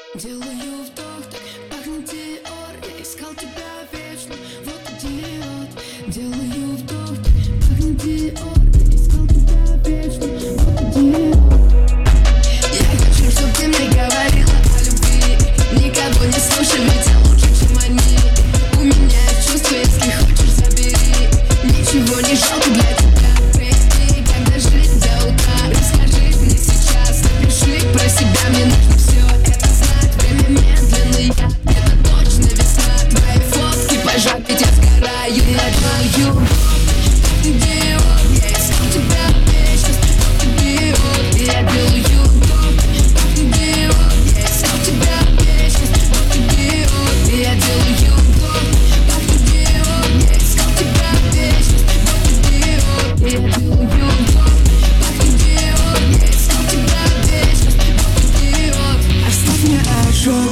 Делаю вдох, так пахнет Диор. Я искал тебя вечно, вот идиот. Делаю вдох, так пахнет Диор. Я искал тебя вечно, вот идиот. Я хочу, чтоб ты мне говорила о любви. Никого не слушай, ведь я лучше, чем они. У меня есть чувства, если хочешь, забери. Ничего не жалко для тебя, baby. Когда жить до утра, расскажи мне сейчас. Напиши про себя, мне нужно все это знать. Время медленное, это точно весна. Твои фотки пожать, ведь я сгораю, ночью. Идиот, я искал тебя вечно, идиот. Я делаю вдох, идиот. Я искал тебя вечно, идиот. Я делаю вдох, идиот. Я искал тебя вечно, идиот. Я делаю вдох, идиот. Я искал тебя вечно, идиот. Оставь мне ожог.